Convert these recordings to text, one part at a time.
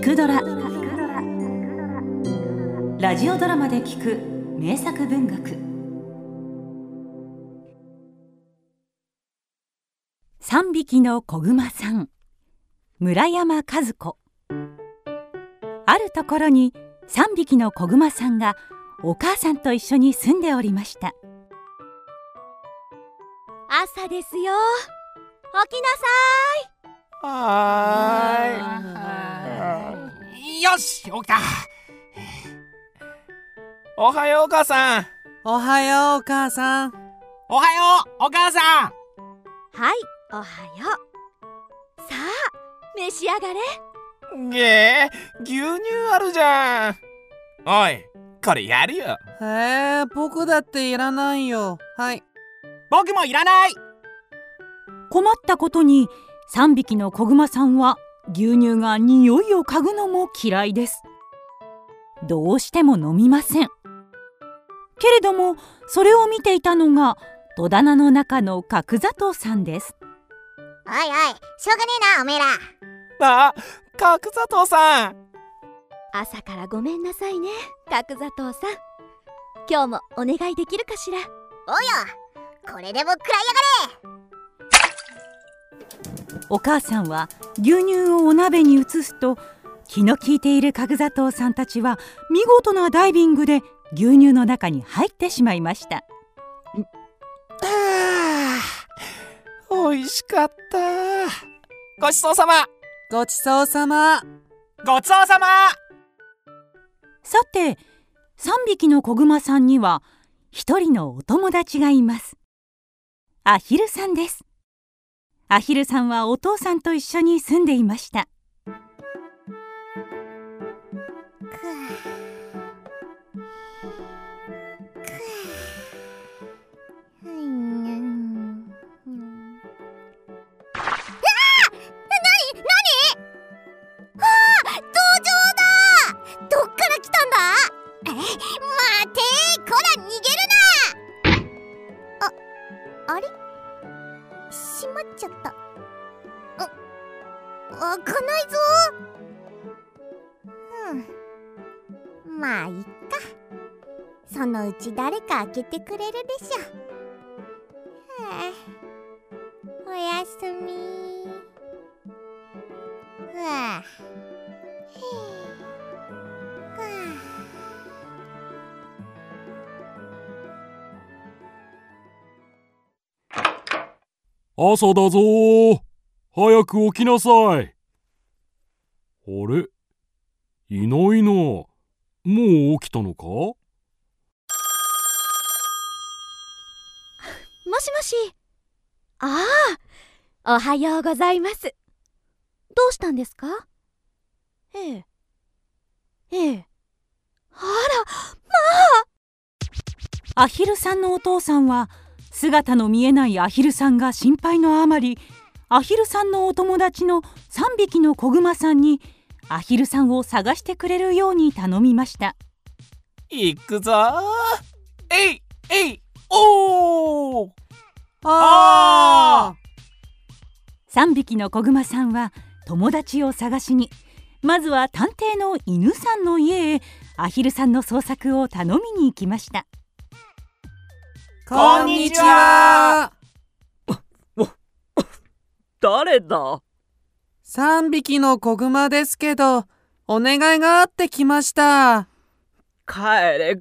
くドラ」ラジオドラマで聞く名作文学。3匹の子熊さん、村山和子。あるところに3匹の子熊さんがお母さんと一緒に住んでおりました。 朝ですよ、起きなさい。よし、起きた。おはようお母さん。 おはようお母さん。 おはようお母さん。 はい、おはよう。さあ、召し上がれ。 牛乳あるじゃん。おい、これやるよ。 僕だっていらないよ。はい。 僕もいらない。 困ったことに3匹の子熊さんは牛乳が匂いを嗅ぐのも嫌いです。どうしても飲みません。けれどもそれを見ていたのが戸棚の中の角砂糖さんです。 おいおい、しょうがねえなおめえら。 あ、角砂糖さん。 朝からごめんなさいね、角砂糖さん。今日もお願いできるかしら。 おうよ、これでも食らいやがれ。 お母さんは牛乳をお鍋に移すと、気の利いている角砂糖さんたちは見事なダイビングで牛乳の中に入ってしまいました。 おいしかった。ごちそうさま。 ごちそうさま。 ごちそうさま。 さて、3匹の子熊さんには一人のお友達がいます。アヒルさんです。アヒルさんはお父さんと一緒に住んでいました。 あれ？しまっちゃった。開かないぞ。まあいっか。そのうち誰か開けてくれるでしょ。おやすみ。 朝だぞー。早く起きなさい。あれ？いないな。もう起きたのか？もしもし。ああ、おはようございます。どうしたんですか？ええ。あら、まあ！アヒルさんのお父さんは姿の見えないアヒルさんが心配のあまり、アヒルさんのお友達の3匹の子熊さんにアヒルさんを探してくれるように頼みました。 行くぞー。えいおー。 3匹の子熊さんは友達を探しに、まずは探偵の犬さんの家へアヒルさんの捜索を頼みに行きました。 こんにちは。 誰だ ？3匹の子熊ですけど、お願いがあって来ました。 帰れ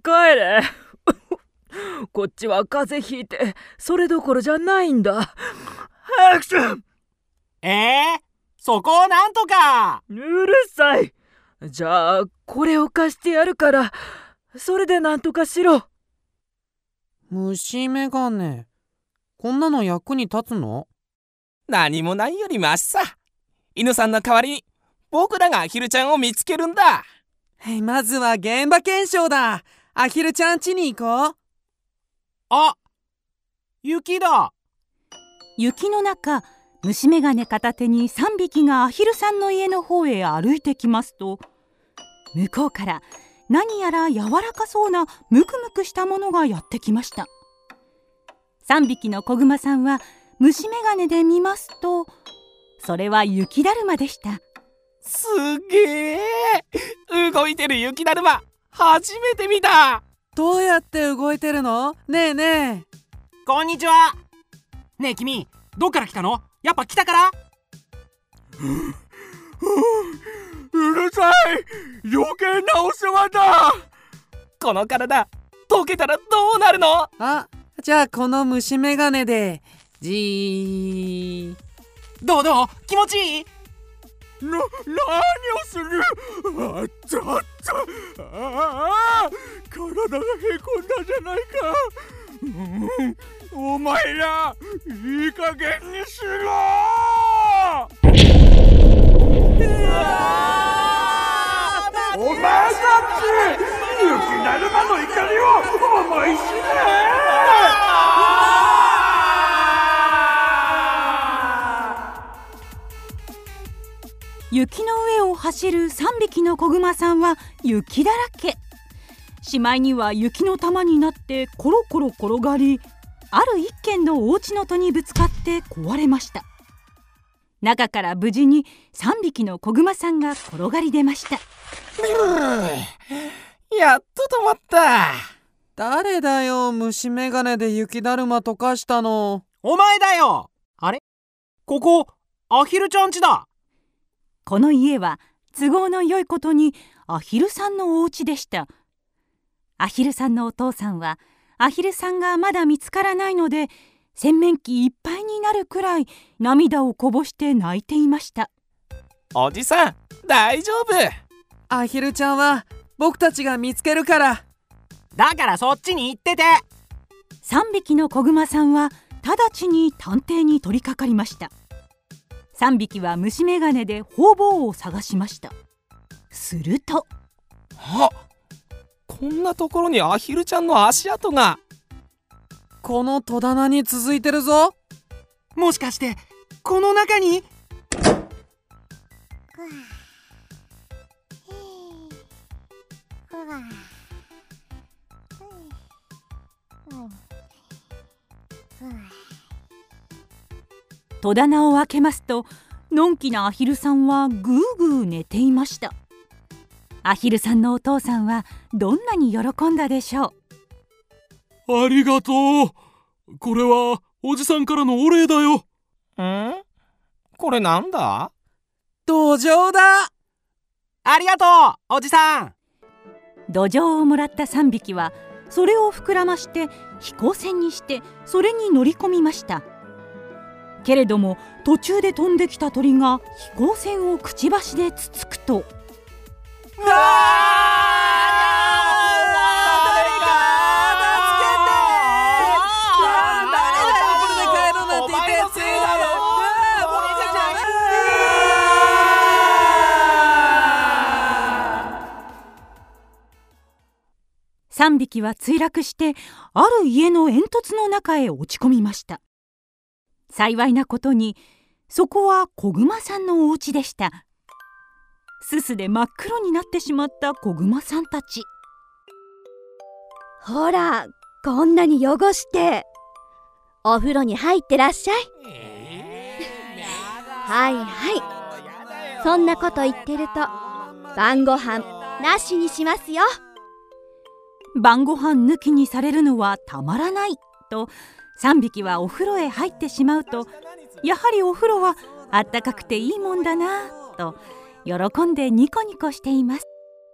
こっちは風邪ひいてそれどころじゃないんだ。早くしろ。 そこをなんとか。 うるさい。じゃあこれを貸してやるから、それでなんとかしろ。 虫眼鏡、こんなの役に立つの？ 何もないよりマシさ。犬さんの代わりに僕らがアヒルちゃんを見つけるんだ。 まずは現場検証だ。アヒルちゃん家に行こう。 あ、雪だ。 雪の中、虫眼鏡片手に3匹がアヒルさんの家の方へ歩いてきますと、向こうから何やら柔らかそうなムクムクしたものがやってきました。3匹の子熊さんは虫眼鏡で見ますと、それは雪だるまでした。 すげえ、動いてる雪だるま初めて見た。 どうやって動いてるの？ねえねえ。 こんにちは。ねえ君、どっから来たの？やっぱ来たから？ うるさい、余計なお世話だ。 この体溶けたらどうなるの？ あ、じゃあこの虫眼鏡でじー。 どう気持ちいい？ 何をする？あっつあっつ、ああ、体がへこんだじゃないか。お前らいい加減にしろ。お前たち、雪だるまの怒りを思い知れ。 雪の上を走る3匹の子グマさんは雪だらけ。しまいには雪の玉になってコロコロ転がり、ある一軒のお家の戸にぶつかって壊れました。中から無事に3匹の子グマさんが転がり出ました。 やっと止まった。 誰だよ、虫眼鏡で雪だるま溶かしたの。 お前だよ。あれ、ここアヒルちゃん家だ。 この家は都合の良いことにアヒルさんのお家でした。アヒルさんのお父さんはアヒルさんがまだ見つからないので、洗面器いっぱいになるくらい涙をこぼして泣いていました。 おじさん大丈夫。 アヒルちゃんは僕たちが見つけるから。 だからそっちに行ってて。 3匹の子グマさんは直ちに探偵に取り掛かりました。3匹は虫眼鏡で方々を探しました。すると、 あ、こんなところにアヒルちゃんの足跡が。 この戸棚に続いてるぞ。 もしかしてこの中に？ 戸棚を開けますと、のんきなアヒルさんはぐーぐー寝ていました。アヒルさんのお父さんはどんなに喜んだでしょありがとう。これはおじさんからのお礼だよ。 これなんだ？ 土壌だ。 ありがとう、おじさん。 土壌をもらった3匹はそれを膨らまして飛行船にしてそれに乗り込みました。けれども途中で飛んできた鳥が飛行船をくちばしでつつくと、3匹は墜落してある家の煙突の中へ落ち込みました。幸いなことにそこは子グマさんのお家でした。すすで真っ黒になってしまった子グマさんたち。 ほら、こんなに汚して。お風呂に入ってらっしゃい。はいはい。そんなこと言ってると晩ご飯なしにしますよ。 晩ご飯抜きにされるのはたまらないと3匹はお風呂へ入ってしまうと、やはりお風呂はあったかくていいもんだなと喜んでニコニコしています。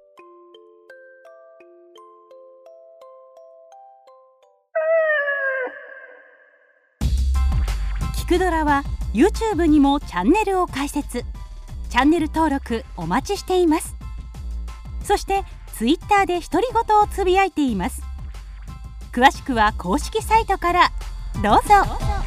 キクドラは YouTube にもチャンネルを開設。チャンネル登録お待ちしています。そしてTwitter で独り言をつぶやいています。詳しくは公式サイトからどうぞ。